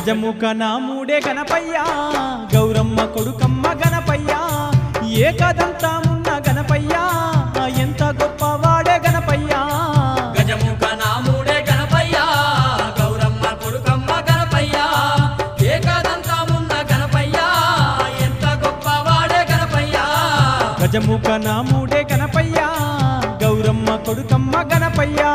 గజముఖ నాముడే గణపయ్యా గౌరమ్మ కొడుకమ్మ గణపయ్యా ఏకదంతమున్న గణపయ్యా ఎంత గొప్పవాడే గణపయ్యా గజముఖ నాముడే గణపయ్యా గౌరమ్మ కొడుకమ్మ గణపయ్యా ఏకదంతమున్న గణపయ్యా ఎంత గొప్పవాడే గణపయ్యా గజముఖ నాముడే గణపయ్యా గౌరమ్మ కొడుకమ్మ గణపయ్యా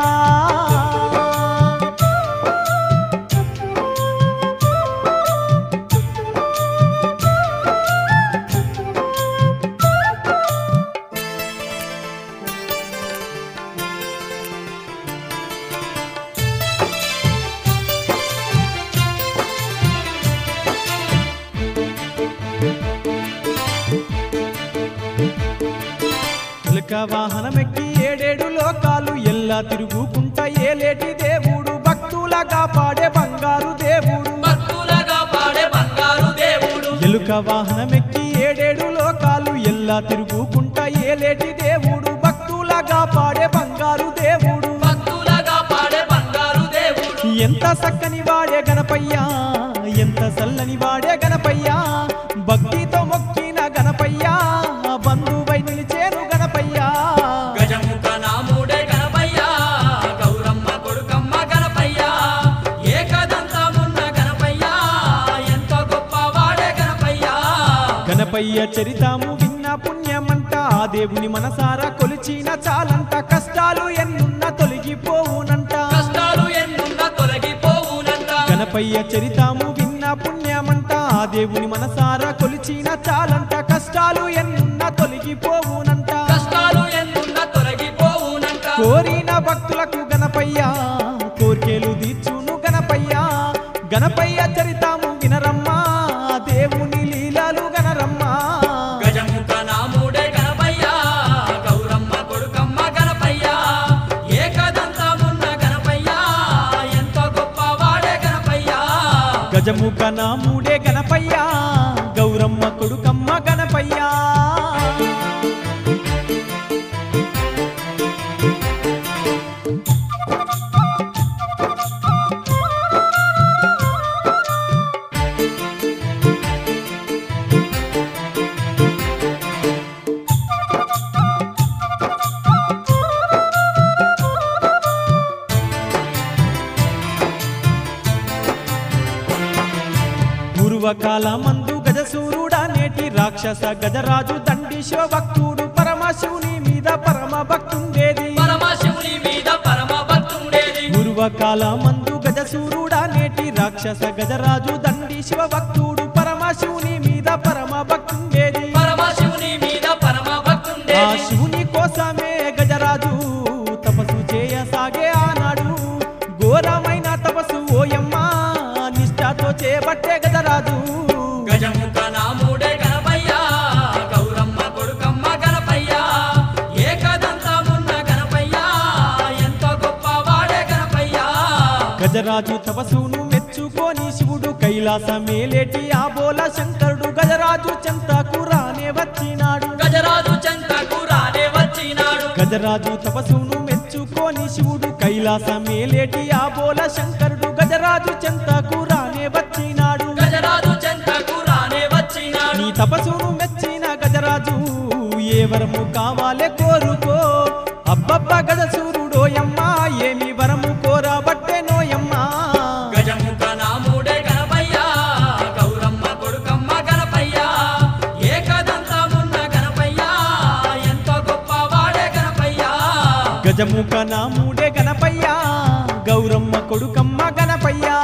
వాహనమెక్కి ఏడేడు లోకాలు ఎల్లా తిరుగుకుంటా ఏలేటి దేవుడు భక్తులగా పాడే బంగారు దేవుడు భక్తులగా పాడే బంగారు దేవుడు ఎలుక వాహనమెక్కి ఏడేడు లోకాలు ఎల్లా తిరుగుకుంటా ఏలేటి దేవుడు భక్తులగా పాడే బంగారు దేవుడు భక్తులగా పాడే బంగారు దేవుడు ఎంత చక్కని వాడే గణపయ్యా ఎంత చల్లని వాడే గణపయ్యా భక్తితో మొక్కిన గణపయ్యా బంధువై నిలిచేను గణపయ్యా గజముఖ నాముడే గణపయ్యా గౌరమ్మ కొడుకమ్మ గణపయ్యా ఏకదంతమున్న గణపయ్యా ఎంతో గొప్పవాడే గణపయ్యా గణపయ్య చరితాము విన్న పుణ్యమంట ఆ దేవుని మనసారా కొలిచిన చాలంట కష్టాలు ఎన్నున్న తొలగిపోవునంట కష్టాలు ఎన్నున్న తొలగిపోవునంట గణపయ్య చరితాము విన్న పుణ్యమంట ఆ దేవుని మనసారా కొలిచిన చాలంట కష్టాలు ఎన్నున్న తొలగిపోవునంట కష్టాలు ఎన్నున్న తొలగిపోవునంట కోరిన భక్తులకు గణపయ్యా కోర్కెలు తీర్చును గణపయ్యా గణపయ్య చరితాము వినరమ్మా దేవుని లీలాలు గణరమ్మా గజముఖ నాముడే గణపయ్యా గౌరమ్మ కొడుకమ్మ గణపయ్యా ఏకదంతమున్న గణపయ్యా ఎంతో గొప్పవాడే గణపయ్యా గజముఖ నాముడే గణపయ్యా గౌరమ్మ కొడుకమ్మ గణపయ్యా పూర్వకాలమందు గజసూరుడా నేటి రాక్షస గజరాజు దండి శివభక్తుడు పరమశివుని మీద పరమ భక్తుండేది పరమశివుని మీద పరమ భక్తుండేది పూర్వకాలమందు గజసూరుడా నేటి రాక్షస గజరాజు దండి శివభక్తుడు పరమశివుని మీద పరమ భక్తుండేది పరమశివుని మీద పరమ ఆ భక్తుండేది శివుని కోసమే గజరాజు తపస్సు చేయసాగే ఆనాడు ఘోరమైన తపస్సు ఓయమ్మా నిష్ఠతో చేపట్టే గజరాజు గజముఖ నాముడే గణపయ్యా గౌరమ్మ కొడుకమ్మ గణపయ్యా ఏకదంతమున్న గణపయ్యా ఎంతో గొప్పవాడే గణపయ్యా గజరాజు తపస్సును మెచ్చుకొని శివుడు కైలాసమేలేటి ఆ బోల శంకరుడు గజరాజు చెంతకు రానే వచ్చినాడు గజరాజు చెంతకు రానే వచ్చినాడు గజరాజు తపస్సును మెచ్చుకొని శివుడు కైలాసమేలేటి ఆ బోల శంకరుడు గజరాజు చెంతకు రానే వచ్చినాడు గజరాజు చెంతకు రానే వచ్చినాడు నీ తపస్సును మెచ్చిన గజరాజు ఏ వరము కావాలే కోరుకో అబ్బబ్బ గజసూరుడోయమ్మా ఏమి వరము కోరబట్టే నోయమ్మా గజముఖ నాముడే గణపయ్యా గౌరమ్మ కొడుకమ్మ గణపయ్యా ఏకదంతమున్న గణపయ్యా ఎంతో గొప్పవాడే గణపయ్యా గజముఖ నాముడే గణపయ్యా గౌరమ్మ కొడుకమ్మ గణపయ్యా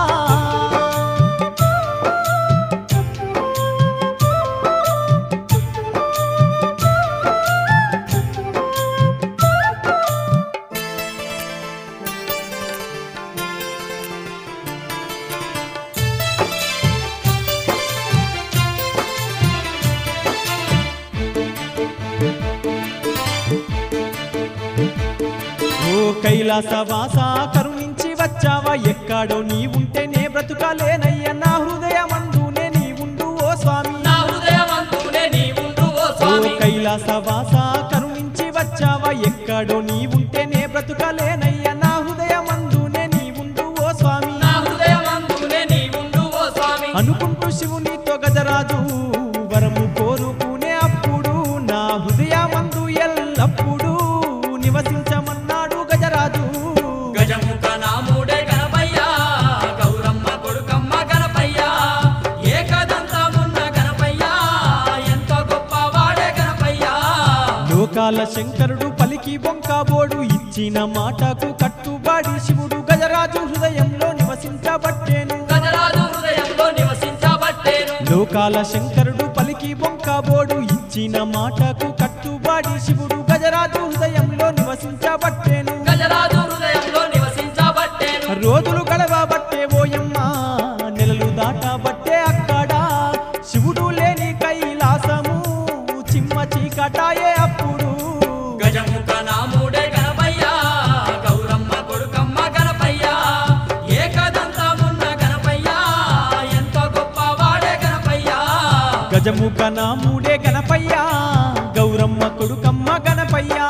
ఓ కైలాసవాస కరుణించి వచ్చావా ఎక్కడో నీ ఉంటేనే బ్రతుకాలేనయ్య నా హృదయమందునే నీ ఉండు ఓ స్వామి నా హృదయమందునే నీ ఉండు ఓ ఓ స్వామి కైలాసవాస కరుణించి వచ్చావా ఎక్కడో నీ ఉంటేనే బ్రతుకాలేనయ్య నా హృదయమందునే నీ ఉండు ఓ స్వామి నా హృదయమందునే నీ ఉండు లోకాల శంకరుడు పలికి బొంకాబోడు ఇచ్చిన మాటకు కట్టుబడి శివుడు గజరాజు హృదయంలో నివసించబట్టేను గజరాజు హృదయంలో నివసించబట్టేను లోకాల శంకరుడు పలికి బొంకాబోడు ఇచ్చిన మాటకు కట్టుబడి శివుడు గజరాజు హృదయంలో నివసించబట్టేను గజరాజు హృదయంలో నివసించబట్టేను రోజులు గడవబట్టే ఓయమ్మ నెలలు దాటబట్టే అక్కడ శివుడు లేని కైలాసము చిమ్మ చీకటాయే అప్పుడు గజముఖ నాముడే గణపయ్యా గౌరమ్మ కొడుకమ్మ గణపయ్యా ఏకదంతమున్న గణపయ్యా ఎంతో గొప్పవాడే గణపయ్యా గజముఖ నాముడే గణపయ్యా గౌరమ్మ కొడుకమ్మ గణపయ్యా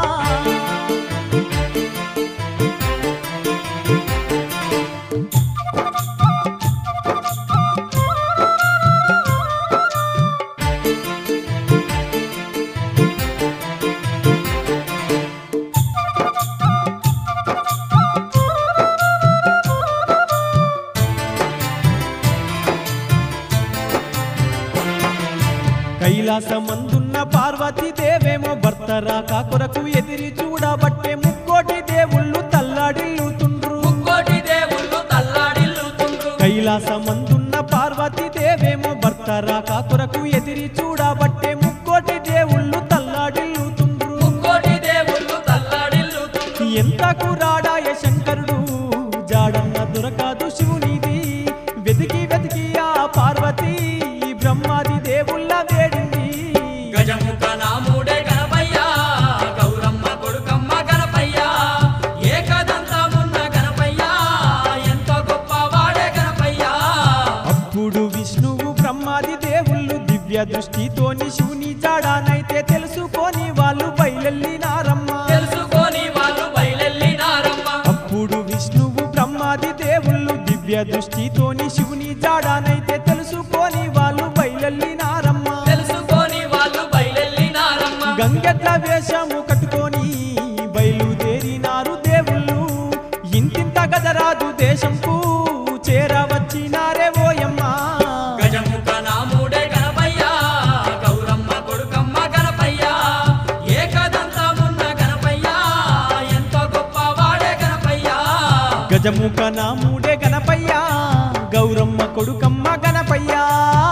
కైలాసమందున్న పార్వతీ దేవేమో భర్త రాక కొరకు ఎదిరి చూడబట్టే ముక్కోటి దేవుళ్ళు తల్లాడిల్లుతుండ్రు ముక్కోటి దేవుళ్ళు తల్లాడిల్లుతుండ్రు కైలాసమందున్న పార్వతీ దేవేమో భర్త రాక కొరకు ఎదిరి చూడబట్టే ముక్కోటి దేవుళ్ళు తల్లాడిల్లుతుండ్రు ముక్కోటి దేవుళ్ళు తల్లాడిల్లుతుండ్రు ఎంతకు రాడాయ శంకరుడు జాడన్న దొరకదు శివునిది వెతికి వెతికి ఆ పార్వతీ బ్రహ్మాది దేవుళ్ళ వేడింది గజముఖ నాముడే గణపయ్యా గౌరమ్మ కొడుకమ్మ గణపయ్యా ఏకదంతమున్న గణపయ్యా ఎంతో గొప్పవాడే గణపయ్యా అప్పుడు విష్ణువు బ్రహ్మాది దేవుళ్ళు దివ్య దృష్టితోని శివుని జాడానైతే తెలుసుకొని వాళ్ళు బయలెల్లినారమ్మ తెలుసుకొని వాళ్ళు బయలెల్లినారమ్మ అప్పుడు విష్ణువు బ్రహ్మాది దేవుళ్ళు దివ్య దృష్టితోని శివుని జాడానైతే తెలుసుకొని వాళ్ళు బయలెల్లినారమ్మ తెలుసుకొని వాళ్ళు బయలెల్లినారమ్మ గంగెట్ల వేషము కట్టుకొని బయలుదేరినారు దేవుళ్ళు ఇంతింత గజరాజు దేశంకు చేరవచ్చినారే ఓయమ్మ గజముఖ నాముడే గణపయ్యా గౌరమ్మ కొడుకమ్మ గణపయ్యా ఏకదంతమున్న గణపయ్యా ఎంతో గొప్పవాడే గణపయ్యా గజముఖ నాముడే గణపయ్యా గౌరమ్మ కొడుకమ్మ గణపయ్యా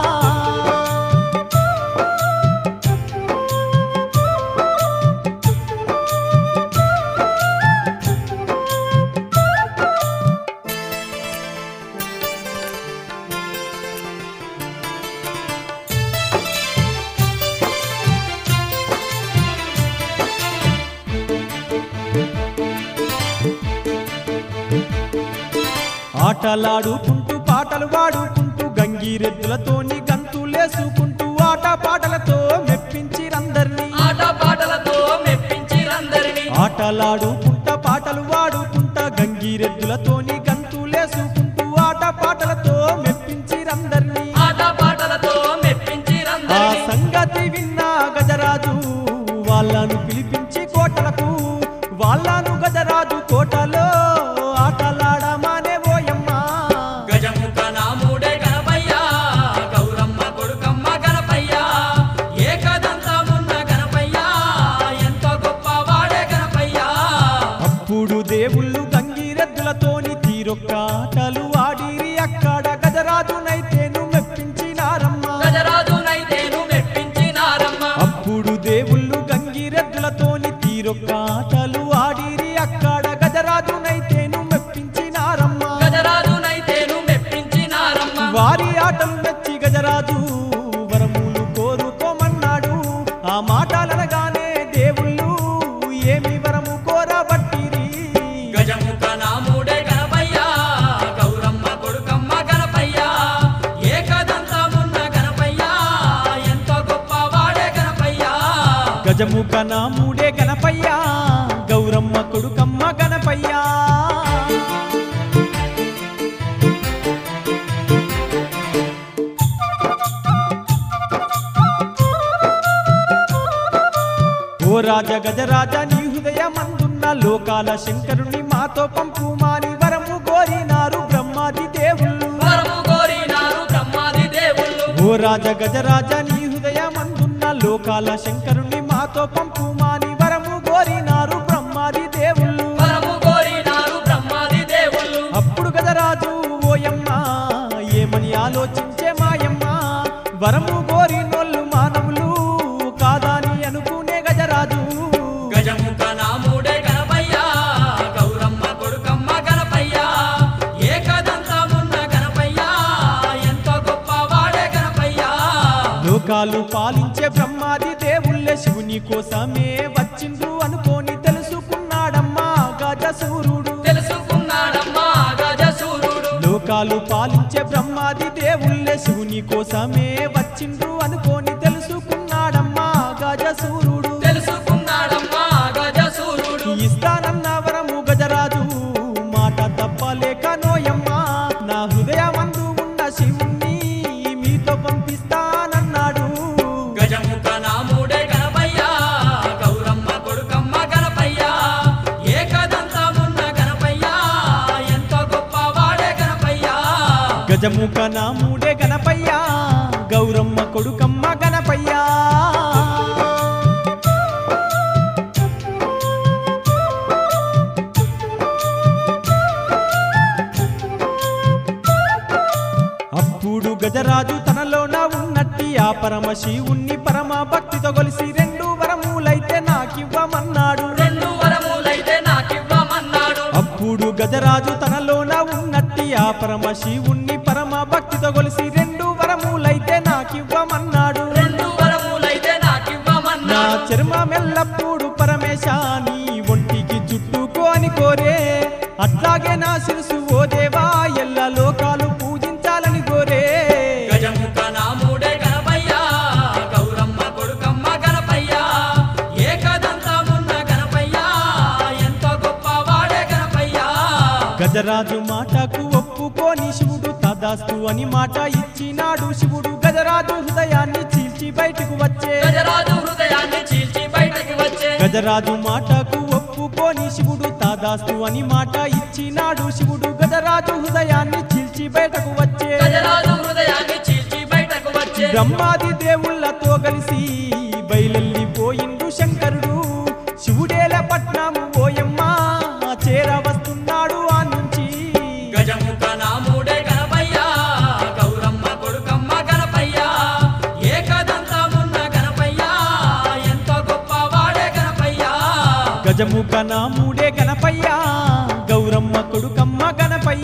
ఆటలాడుకుంటూ పాటలు పాడుకుంటూ గంగిరెద్దులతోని గంతులేసుకుంటూ ఆట పాటలతో మెప్పించిరందరినీ ఆట పాటలతో మెప్పించిరందరినీ ఆటలాడుకుంటా పాటలు పాడుకుంటా గంగిరెద్దులతోని గంతులేసుకుంటూ ఆట పాటలతో మెప్పించిరందరినీ ఆట పాటలతో ఆ మెప్పించిరందరినీ సంగతి విన్న గజరాజు వాళ్ళను పిలిపించి కోటలకు వాళ్ళను గజరాజు కోటలో ఆటలాడమానే ఓయమ్మ గజముఖ నాముడే గణపయ్యా గౌరమ్మ కొడుకమ్మ గణపయ్యా ఏకదంతమున్న గణపయ్యా ఎంతో గొప్పవాడే గణపయ్యా అప్పుడు దేవుళ్ళు గంగిరెద్దులతోని తీరొక్క ఆటలు ఆడిరి అక్కడ గజరాజునైతేను మెప్పించినారమ్మ గజరాజునైతేను మెప్పించినారమ్మ అప్పుడు దేవుళ్ళు గంగిరెద్దులతోని తీరొక్క ఆటలు ఆడిరి అక్కడ గజరాజునైతేను మెప్పించినారమ్మ గజరాజునైతేను మెప్పించినారమ్మ వారి ఆటలు మెచ్చి గజరాజు వరములు కోరుకోమన్నాడు ఆ మాటలనగానే దేవుళ్ళు ఏమి వరము కోరబట్టిరి గజముఖ నాముడే గణపయ్యా గౌరమ్మ కొడుకమ్మ గణపయ్యా ఏకదంతమున్న గణపయ్యా ఎంతో గొప్పవాడే గణపయ్యా గజముఖ నాముడే గణపయ్యా గౌరమ్మ కొడుకమ్మ గణపయ్యా ఓ రాజ గజరాజ నీ హృదయమందున్న లోకాల శంకరుని మాతో పంపుమాని వరము కోరినారు బ్రహ్మాది దేవుళ్ళు వరము కోరినారు బ్రహ్మాది దేవుళ్ళు ఓ రాజ గజరాజ నీ హృదయమందున్న లోకాల శంకరుని మాతో మాతో పంపుమాని వరము కోరినారు బ్రహ్మాది దేవుళ్ళు. వరము కోరినారు బ్రహ్మాది దేవుళ్ళు. అప్పుడు గజరాజు ఓయమ్మ ఏమని ఆలోచించే మాయమ్మ, వరము కోరినోళ్ళు మానవులు కాదని అనుకునే గజరాజు. గజముఖ నాముడే గణపయ్య గౌరమ్మ కొడుకమ్మ గణపయ్య, ఏకదంతమున్న గణపయ్య ఎంతో గొప్పవాడే గణపయ్య. లోకాలు పాలించే బ్రహ్మాది దేవుళ్ళే శివుని కోసమే వచ్చిండ్రు అనుకోని తెలుసుకున్నాడమ్మా గజసూరుడు. తెలుసుకున్నాడమ్మా గజసూరుడు. లోకాలు పాలించే బ్రహ్మాది దేవుళ్ళే శివుని కోసమే వచ్చిండ్రు అనుకోని తెలుసుకున్నాడమ్మా గజసూరుడు. తెలుసుకున్నాడమ్మా గజసూరుడు. ఇస్తానన్న వరము గజరాజు మాట తప్పలేక నోయమ్మా, నా హృదయమందు ఉన్న శివుణ్ణి మీతో పంపిస్తానన్నాడు. గజముఖ నాముడే గణపయ్య గౌరమ్మ కొడుకమ్మ గణపయ్య, ఏకదంతమున్న గణపయ్య ఎంతో గొప్పవాడే గణపయ్య. గజముఖ నాముడే గణపయ్య గౌరమ్మ కొడుకమ్మ గణపయ్య. అప్పుడు గజరాజు తనలోన ఉన్నట్టి ఆ పరమశివుణ్ణి పరమ భక్తితో కొలిసి రెండు వరములైతే నాకివ్వమన్నాడు. రెండు వరములైతే నాకివ్వమన్నాడు. అప్పుడు గజరాజు తనలోన ఉన్నట్టి ఆ పరమశివుణ్ణి పరమ భక్తితో కొలిసి రెండు వరములైతే నాకివ్వమన్నాడు. రెండు వరములైతే నా నాకివ్వమన్నాడు. చర్మమెల్లప్పుడు పరమేశాని ఒంటికి చుట్టుకోని కోరే, అట్లాగే నా శిరసు ఓ దేవా ఎల్ల లోకాలు పూజించాలని కోరే. గజముఖ నాముడే గణపయ్య గౌరమ్మ కొడుకమ్మ గణపయ్య, ఏకదంతమున్న గణపయ్య ఎంతో గొప్పవాడే గణపయ్య. గజరాజు మాటకు ఒప్పుకోని శివుడు తదాస్తు అని మాట ఇచ్చినాడు. శివుడు గజరాజు హృదయాన్ని చీల్చి బయటకు వచ్చే. గజరాజు హృదయాన్ని చీల్చి బయటకు వచ్చే. గజరాజు మాటకు ఒప్పుకోని శివుడు తదాస్తు అని మాట ఇచ్చినాడు. శివుడు గజరాజు హృదయాన్ని చీల్చి బయటకు వచ్చే. గజరాజు హృదయాన్ని చీల్చి బయటకు వచ్చే. బ్రహ్మాది దేవుళ్ళతో కలిసి బయలెల్లిపోయిండు శంకరుడు. శివుడేల పట్నము ఓయమ్మ చేర వస్తున్నాడు ఆ నుంచి. గజముఖ నాముడే గణపయ్య గౌరమ్మ కొడుకమ్మ గణపయ్య, ఏకదంతమున్న గణపయ్య ఎంతో గొప్పవాడే గణపయ్య. గజముఖ నాముడే గణపయ్య గౌరమ్మ కొడుకమ్మ గణపయ్య.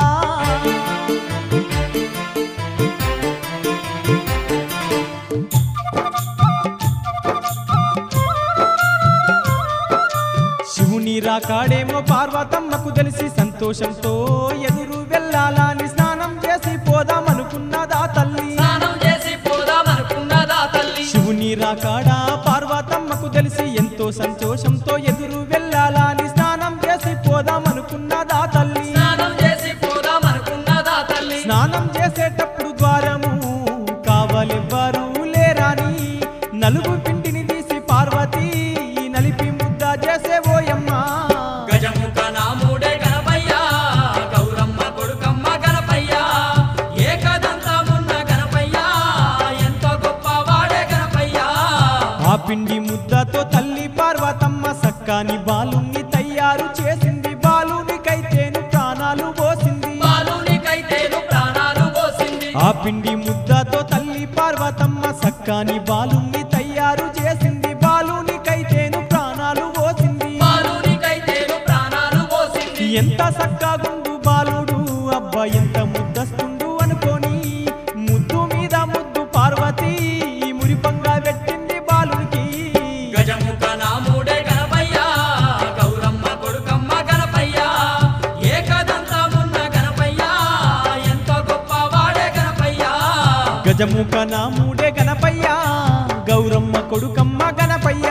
శివుని రాకాడేమో పార్వతమ్మకు తెలిసి సంతోషంతో ఎదురు వెళ్ళాలని స్నానం చేసి పోదామనుకున్నదా తల్లి. స్నానం చేసి పోదామనుకున్నదా తల్లి. శివుని రాకాడా పార్వతమ్మకు తెలిసి ఎంతో సంతోషంతో ఎదురు వెళ్ళాలని స్నానం చేసి పోదామనుకున్నదా తల్లి. స్నానం చేసి పోదామనుకున్నదా తల్లి. స్నానం చేసేటప్పుడు ద్వారము కావలెవ్వరూ లేరాని నలుగు పిండిని తీసి పార్వతి నలిపి ముద్ద చేసే ఓయమ్మ. గజముఖ నాముడే గణపయ్య గౌరమ్మ కొడుకమ్మ గణపయ్య, ఏకదంతమున్న గణపయ్య ఎంతో గొప్పవాడే గణపయ్య. ఆ పిండి ముద్దతో తల్లి పార్వతమ్మ సక్కాని బాలుని తయారు చేసింది. బాలునికైతేను ప్రాణాలు పోసింది. బాలునికైతేను ప్రాణాలు పోసింది. ఆ పిండి ముద్దతో తల్లి పార్వతమ్మ సక్కాని బాలుని తయారు చేసింది. బాలునికైతేను ప్రాణాలు పోసింది. బాలునికైతేను ప్రాణాలు పోసింది. ఎంత సక్కాగుండు బాలుడు అబ్బా ఎంత ముద్దస్తుండు అనుకోని ముద్దు మీద ముద్దు పార్వతి మురిపంగా పెట్టింది బాలునికి. గజముఖ నాముడే గణపయ్య గౌరమ్మ కొడుకమ్మ గణపయ్య, ఏకదంతమున్న గణపయ్య ఎంతో గొప్పవాడే గణపయ్య. గజముఖ నాముడే గణపయ్య గౌరమ్మ కొడుకమ్మ గణపయ్య.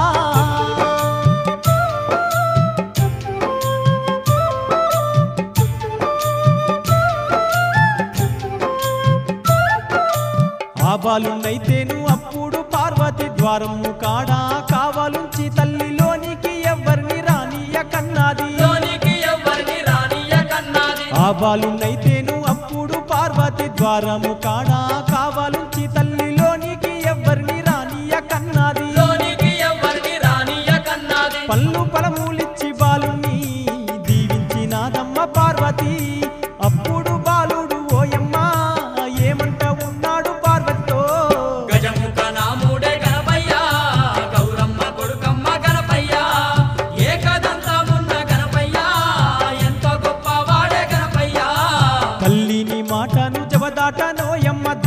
ఆ బాలున్నైతేను అప్పుడు పార్వతి ద్వారము కాడా కావాలుంచి తల్లిలోనికి ఎవ్వరిని రానియ కన్నాది. లోనికి ఎవ్వరిని రానియ కన్నాది. ఆ బాలున్నైతేను అప్పుడు పార్వతి ద్వారము కాడా కావాలుంచి తల్లిలోనికి ఎవ్వరిని రానియ కన్నాది. లోనికి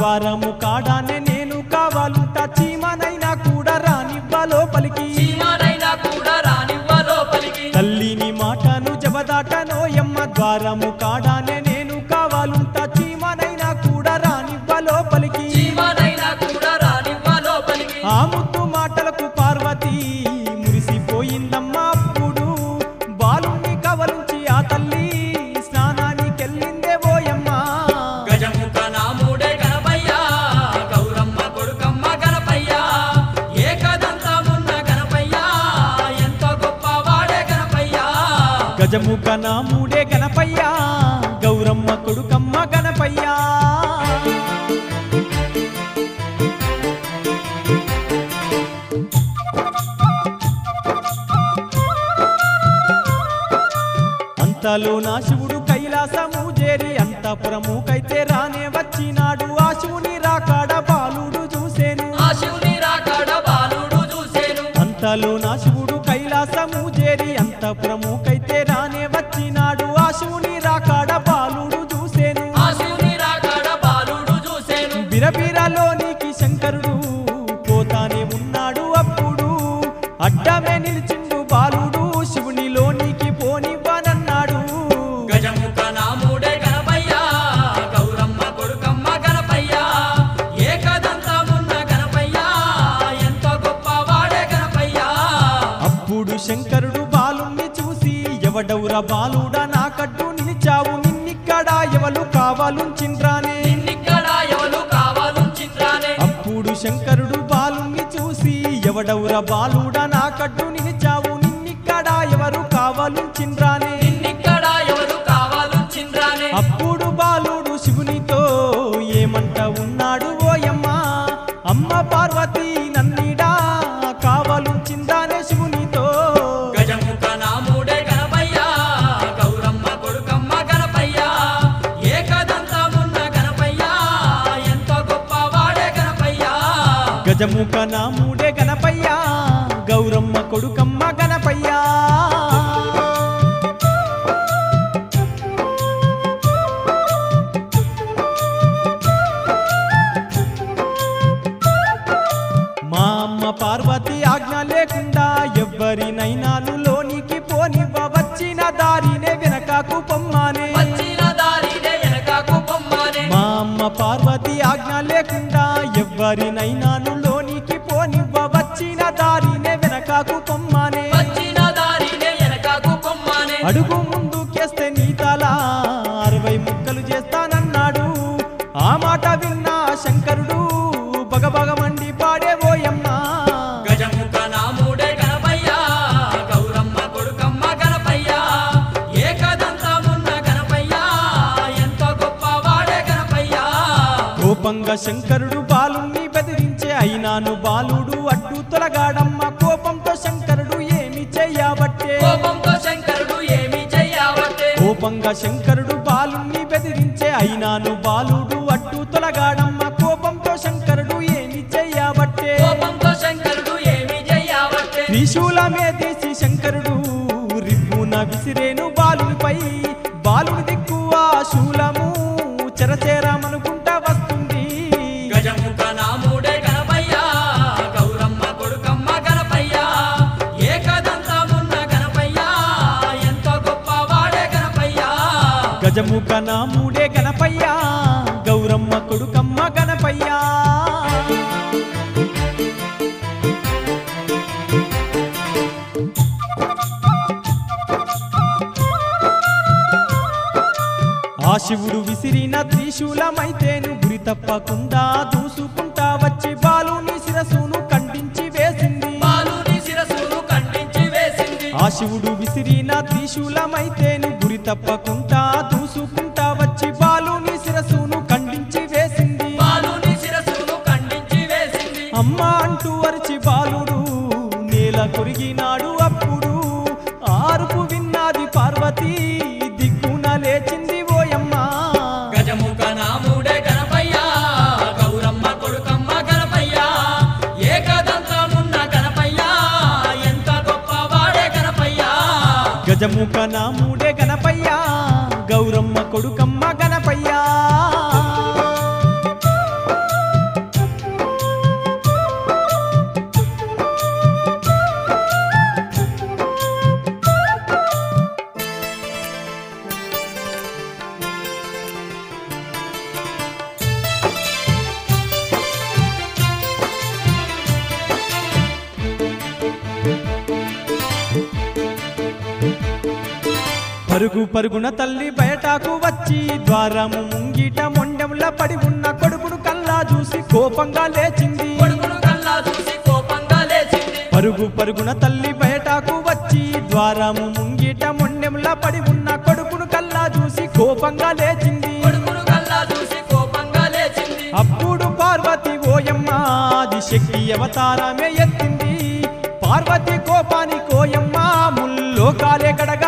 ద్వారము కాడానే నేను కావాలుంటా చీమనైనా కూడా రానివ్వ లోపలికి చీమనైనా కూడా రానివ్వ లోపలికి తల్లిని మాటను జబదాటనోయమ్మ ద్వారము కాడానే నేను కావాలుంటా చీమనైనా కూడా రానివ్వ లోపలికి చీమనైనా కూడా రానివ్వ లోపలికి ఆ ముద్దు మాటలకు పార్వతి మురిసిపోయిందమ్మా అప్పుడు బాలుణ్ణి కవలుంచి ఆ తల్లి స్నానానికెళ్ళిందే ఓయమ్మ గజముఖ నాముడే గణపయ్య గౌరమ్మ కొడుకమ్మ గణపయ్య ఏకదంతమున్న గణపయ్య ఎంతో గొప్పవాడే గణపయ్య గజముఖ నాముడే గణపయ్య గౌరమ్మ కొడుకమ్మ గణపయ్య అంతలో నా శివుడు కైలాసము చేరి అంతపురముకైతే రానే వచ్చినాడు ఆ శివుని రాకాడ బాలుడు చూసేను ఆ శివుని రాకాడ బాలుడు చూసేను అంతలో నా శివుడు కైలాసము చేరి అంతపురముకైతే రానే వచ్చినాడు ఆ శివుని రాకాడ బాలుడు చూసేను ఆ శివుని రాకాడ బాలుడు చూసేను బిరబిరలోనికి శంకరుడు పోతానే ఉన్నాడు అప్పుడు అడ్డమే నిలిచిండు బాలుడు శివునిలోనికి పోనివ్వనన్నాడు గజముఖ నాముడే గణపయ్య గౌరమ్మ కొడుకమ్మ గణపయ్య ఏకదంతమున్న గణపయ్య ఎంతో గొప్పవాడే గణపయ్య అప్పుడు శంకరుడు బాలుణ్ణి చూసి ఎవడౌరా బాలుడా నాకడ్డు నిలిచావు నిన్నిక్కడ ఎవలు కావాలుంచిండ్రానే నిన్నిక్కడ ఎవరు కావాలుంచింద్రానే అప్పుడు శంకరుడు బాలుణ్ణి చూసి ఎవడౌరా బాలుడా నాకడ్డు నిలిచావు నిన్నిక్కడ ఎవరు కావాలుంచిండ్రానే నిన్నిక్కడ ఎవరు కావాలుంచింద్రానే అప్పుడు బాలుడు శివునితో ఏమంట ఉన్నాడు ఓయమ్మ అమ్మ పార్వతి నన్నిడా కావాలుంచిందానే శివునితో గజముఖ నాముడే గణపయ్య గౌరమ్మ కొడుకమ్మ గణపయ్య ఏకదంతమున్న గణపయ్య ఎంతో గొప్పవాడే గణపయ్య గజముఖ నాముడే గణపయ్య గౌరమ్మ కొడుకమ్మ గణపయ్య మా అమ్మ పార్వతి ఆజ్ఞ లేకుండా ఎవ్వరినైనాను లోనికి పోనివ్వ వచ్చిన దారినే వెనకాకు పొమ్మానే వచ్చిన దారినే వెనకాకు పొమ్మానే మా అమ్మ పార్వతి ఆజ్ఞ లేకుండా ఎవ్వరినైనాను లోనికి పోనివ్వ వచ్చిన దారినే వెనకాకు పొమ్మానే వచ్చిన దారినే వెనకాకు పొమ్మానే అడుగు ముందుకేస్తే నీ తల 60 ముక్కలు చేస్తానన్నాడు ఆ మాట విన్న శంకరుడు బగబగమండి పాడే ఓయమ్మ గజముఖ నాముడే గణపయ్య గౌరమ్మ కొడుకమ్మ గణపయ్య ఏకదంతమున్న గణపయ్య ఎంతో గొప్పవాడే గణపయ్య కోపంగా శంకరుడు బాలుణ్ణి బెదిరించే అయినాను బాలుడు అడ్డు తొలగాడమ్మ కోపంతో శంకరుడు ఏమి చెయ్యబట్టే కోపంతో శంకరుడు ఏమి చెయ్యవట్టే కోపంగా శంకరుడు బాలుణ్ణి బెదిరించే అయినాను బాలుడు అడ్డు తొలగాడమ్మ కోపంతో శంకరుడు ఏమి చెయ్యబట్టే కోపంతో శంకరుడు ఏమి చెయ్యవట్టే త్రిశూలమే తీసి శంకరుడు రివ్వున విసిరేను బాలునిపై బాలుని దిక్కు ఆ శూలము చెరచేరమనుకుంటా వస్తుంది గజముఖ నాముడే గణపయ్య గౌరమ్మ కొడుకమ్మ గణపయ్య ఏకదంతమున్న గణపయ్య ఎంతో గొప్పవాడే గణపయ్య గజముఖ నాముడే గణపయ్య గౌరమ్మ కొడుకమ్మ గణపయ్య ఆ శివుడు విసిరిన త్రిశూలమైతేను గురి తప్పకుండా దూసుకుంటా వచ్చి బాలుని శిరసును ఖండించి వేసింది బాలుని శిరస్సును ఖండించి వేసింది ఆ శివుడు విసిరిన త్రిశూలమైతేను గురి తప్పకుండా దూసుకుంటా వచ్చి బాలుని శిరసును ఖండించి వేసింది బాలుని శిరస్సును ఖండించి వేసింది అమ్మ అంటూ అరిచి బాలుడు నేల కొరిగినాడు అప్పుడు ఆరుపు విన్నది పార్వతి దిక్కున లేచింది ఓయమ్మ గజముఖ నాముడే గణపయ్య గౌరమ్మ కొడుకమ్మ గణపయ్య ఏకదంతమున్న గణపయ్య ఎంత గొప్పవాడే గణపయ్య గజముఖ నాముడే గణపయ్య గౌరమ్మ కొడుకమ్మ గణపయ్య పరుగు పరుగున తల్లి బయటకు వచ్చి ద్వారము ముంగిట మొండెంలా పడి ఉన్న కొడుకును కల్లా చూసి కోపంగా లేచింది. కొడుకును కల్లా చూసి కోపంగా లేచింది. పరుగు పరుగున తల్లి బయటకు వచ్చి ద్వారము ముంగిట మొండెంలా పడి ఉన్న కొడుకును కల్లా చూసి కోపంగా లేచింది. కొడుకును కల్లా చూసి కోపంగా లేచింది. అప్పుడు పార్వతి ఓయమ్మ ఆదిశక్తి అవతారమే ఎత్తింది. పార్వతి కోపాని కోయమ్మ ముల్లోకాలే గడగ